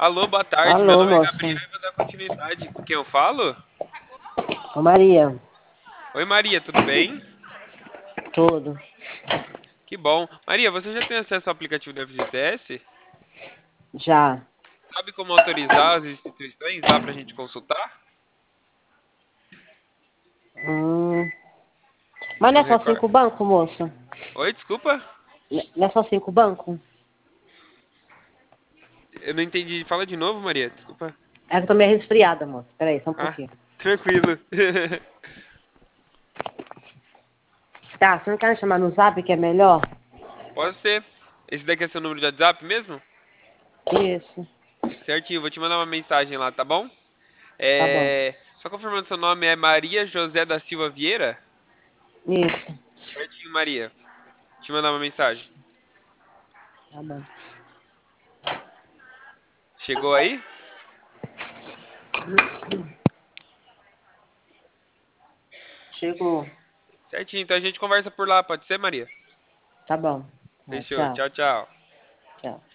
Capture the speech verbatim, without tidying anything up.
Alô, boa tarde. Meu Alô, nome é moça. Gabriel e vou dar continuidade. Com quem eu falo? Ô, Maria, Oi, Maria, tudo bem? tudo. Que bom. Maria, você já tem acesso ao aplicativo do F G T S? Já. Sabe como autorizar as instituições lá pra gente consultar? Hum. Mas não Não é só recordo. cinco bancos, moça? Oi, desculpa? Não é só cinco bancos? Eu não entendi. Fala de novo, Maria. Desculpa. É que eu tô meio resfriada, moça. Peraí, só um Ah, pouquinho. tranquilo. Tá, você não quer me chamar no zap que é melhor? Pode ser. Esse daqui é seu número de WhatsApp mesmo? Isso. Certinho, vou te mandar uma mensagem lá, tá bom? Tá bom. É... Só confirmando seu nome é Maria José da Silva Vieira? Isso. Certinho, Maria. Te mandar uma mensagem. Tá bom. Chegou aí? Chegou. Certinho, então a gente conversa por lá, pode ser, Maria? Tá bom. Tá, Fechou. tchau. Tchau, tchau. Tchau.